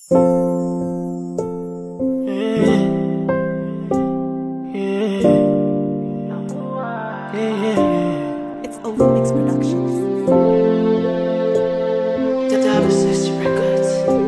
It's Olumix Productions. The Davis Records.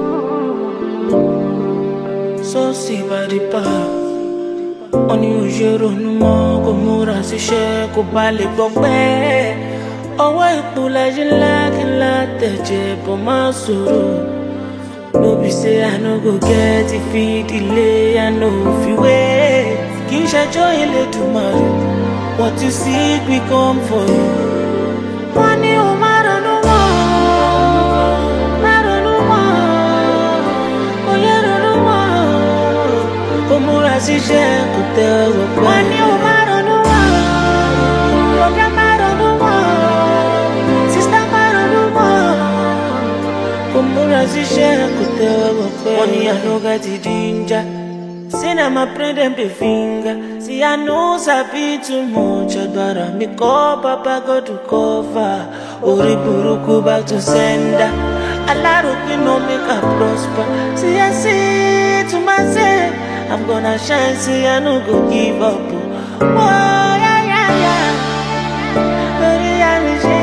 So see by the bar. Oni ojero numo ko múra síṣẹ́ kó bá lè gbọ́ pẹ́. Ọwọ́ ìpòlàjì ńlá kí n látẹ̀jẹ̀ bọ̀ máa sọ̀rọ̀. No be say I no go get it fit delay, I no fit wait. Kì í ṣẹjọ́ Elédùmarè, what you seek we come for you. Wọ́n ní o máa ronú mọ́, máa ronú mọ́, kò yẹ ronú mọ́. Kò múra síṣẹ́ kò tẹ́wọ́ pẹ́. Wọ́n ní o máa ronú mọ́, ọ̀gá máa ronú mọ́, sísá máa ronú mọ́. Kò múra síṣẹ́ kò tẹ́wọ́ pẹ́. Wọ́n ní I no get the ginger. Say na my friend dem dey finger. See I know sabi too much. Agbára mi kọ́ Baba God to cover. Orí burúkú back to sender. Aláròpin no make I prosper. See I say to myself, I'm gonna shine. See I no go give up. Oh yeah yeah yeah. Lórí àmì ṣe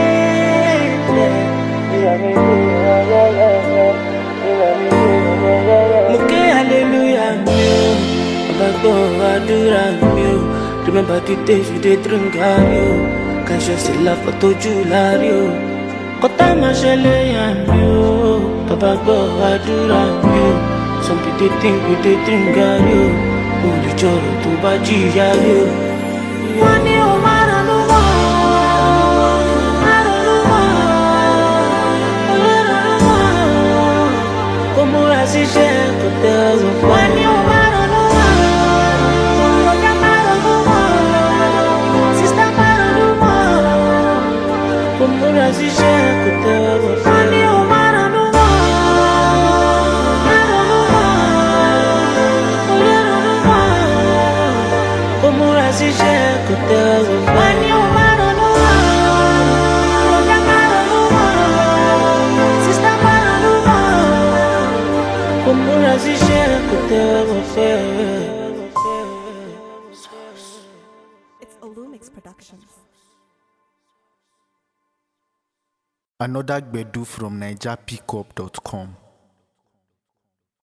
mo ké hallelujah mi o. Gbọ́ àdúrà mi o. Remember the days we dey drink garri o. Kàṣọ sí láfọ tójú lárí o. Kọ́tà máa ṣẹlẹ̀ yà mí o. Bàbá gbọ́ àdúrà mi o. Some people dey think we dey drink garri o. Olùjọ́rọ̀ tó bá jìyà rí o. Wọ́n ní o máa ronú mọ́, máa ronú mọ́, olè ronú mọ́. Kò múra síṣẹ́ kò tẹ́wọ́ pẹ́. Wọ́n ní o máa ronú mọ́. Múra síṣẹ́ kò tẹ́wọ́ pẹ́. Wọ́n ní o máa ronú mọ́, máa ronú mọ́, olè ronú mọ́. Kò múra síṣẹ́ kò tẹ́wọ́ pẹ́. Wọ́n ní o máa ronú mọ́, ọ̀gá máa ronú mọ́, sísá máa ronú mọ́. Kò múra síṣẹ́ kò tẹ́wọ́ pẹ́. It's Olumix Productions. Another Gbedu from NigerPickup.com.